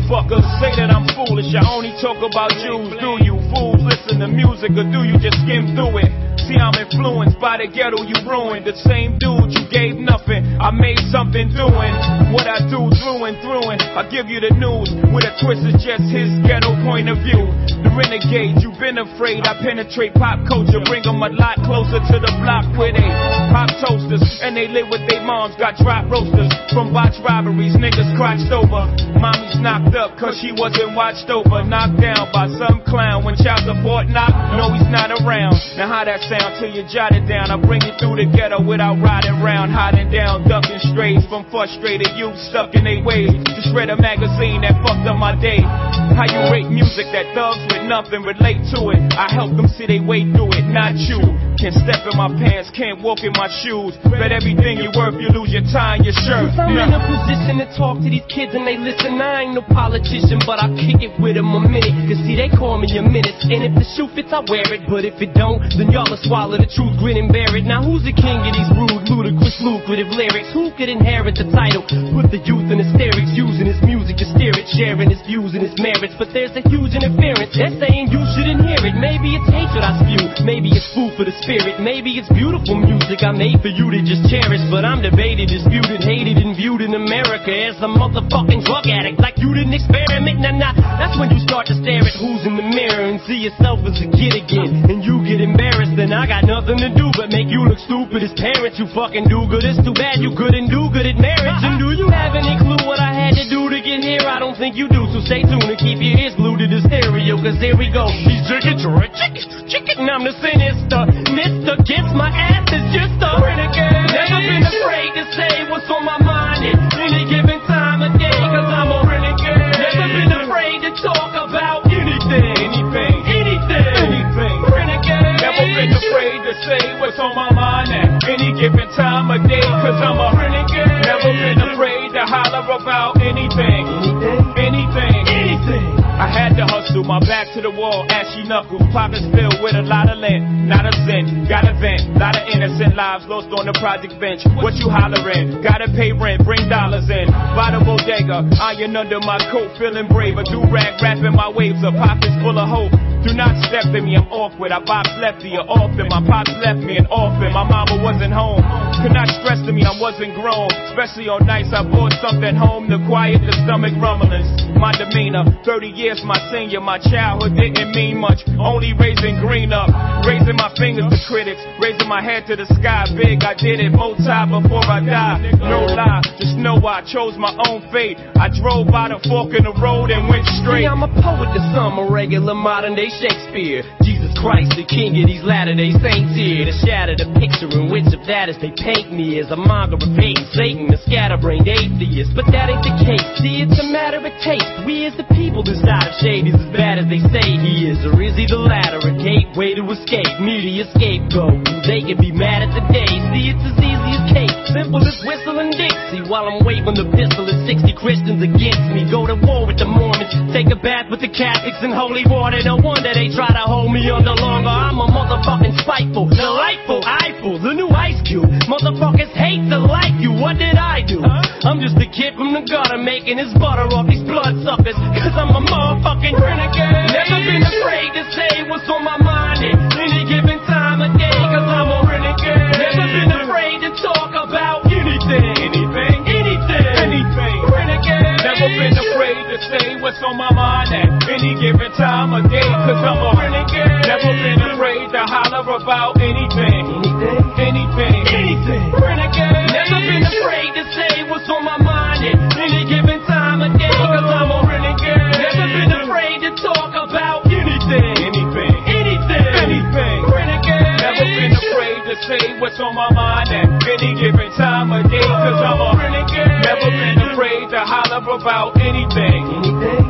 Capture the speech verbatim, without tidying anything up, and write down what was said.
motherfuckers say that I'm foolish. I only talk about Jews. Do you fools listen to music or do you just skim through it? See, I'm influenced by the ghetto you ruined. The same dude you gave nothing, I made something doing what I do through and through. And I give you the news with a twist is just his ghetto point of view. The renegade, you've been afraid. I penetrate pop culture, bring them a lot closer to the block where they pop toasters and they live with their moms. Got drop roasters from botch robberies, niggas crotched over. Mommy's knocked up cause she wasn't watched over. Knocked down by some clown when child support knocked. No, he's not around. Now how that sound till you jot it down? I bring you through the ghetto without riding round, hiding down, ducking strays from frustrated youth stuck in their ways. Just read a magazine that fucked up my day. How you rate music that thugs with nothing relate to it? I help them see they way through it, not you. Can't step in my pants, can't walk in my shoes. Bet everything you worth, you lose your tie and your shirt. I'm in a position to talk to these kids and they listen. I ain't no politician, but I kick it with them a minute. Cause see, they call me a menace. And if the shoe fits, I wear it. But if it don't, then y'all will swallow the truth, grin and bear it. Now who's the king of these rude, ludicrous, lucrative lyrics? Who could inherit the title? Put the youth in hysterics, using his music to steer it, sharing his views and his merits. But there's a huge interference. They're saying you shouldn't hear it. Maybe it's hatred I spew. Maybe it's food for the spirit. Maybe it's beautiful music I made for you to just cherish. But I'm debated, disputed, hated, and viewed in America as a motherfucking drug addict. Like you didn't experiment, nah, nah. That's when you start to stare at who's in the mirror and see yourself as a kid again. And you get embarrassed, then I got nothing to do but make you look stupid as parents. You fucking do good, it's too bad you couldn't do good at marriage. And do you have any clue what I had to do to get here? I don't think you do, so stay tuned and keep your ears glued to the stereo. Cause here we go. He's chicken, chicken, chicken. I'm the sinister. Mister gets my ass is just a renegade. Never been afraid to say what's on my mind at any given time of day. Cause I'm a renegade. Never been afraid to talk about anything. Anything. Anything. Anything. Renegade. Never been afraid to say what's on my mind at any given time of day. Cause I'm a renegade. Never been afraid to holler about anything. Anything. Anything. Anything. I had to hustle, my back to the wall, ashy knuckles, pockets filled with a lot of lint, not a cent, got a vent, lot of innocent lives lost on the project bench. What you hollering? Gotta pay rent, bring dollars in, by the bodega, iron under my coat, feeling braver, do-rag wrapping my waves up, pockets full of hope. Do not step in me, I'm awkward, I box lefty or often, my pops left me an orphan, my mama wasn't home. Could not stress to me, I wasn't grown, especially on nights I brought something home to quiet the stomach rumblings. My demeanor, thirty years my senior, my childhood didn't mean much, only raising green up, raising my fingers to critics, raising my head to the sky, big, I did it, multi before I died, no lie, just know I chose my own fate, I drove by the fork in the road and went straight. See, I'm a poet to some, a regular modern day Shakespeare, Jesus Christ, the king of these latter-day saints here, to shatter the picture in which of that is they paint me as a monger of hate, Satan, a scatterbrained atheist, but that ain't the case, see, it's a matter of taste, we as the people decide if shade is as bad as they say he is, or is he the latter, a gateway to escape, media scapegoat, they can be mad at the day, see, it's as easy as cake, simple as whistling Dixie, while I'm waving the pistol at sixty Christians against me, go to war with the Mormons, take a bath with the Catholics in holy water, no wonder they try to hold me under longer, I'm a motherfucking spiteful, delightful, eyeful, the new Ice Cube, motherfuckers hate to like you, what did I do? I'm just a kid from the gutter making his butter off these bloodsuckers, cause I'm a motherfucking renegade. Never been afraid to say what's on my mind at any given time of day, cause I'm a renegade. Never been afraid to talk about anything. Anything. Anything. Anything. Renegade. Never been afraid to say what's on my mind at any given time of day, cause I'm a renegade. Never been afraid to holler about anything. Anything. Anything. Anything. Renegade. Never been afraid to say what's on my mind at any given time of day, cause I'm a renegade. Never been afraid to talk about anything. Anything. Anything. Anything. Renegade. Never been afraid to say what's on my mind at any given time of day, cause I'm a renegade. Never been afraid to holler about anything. Anything.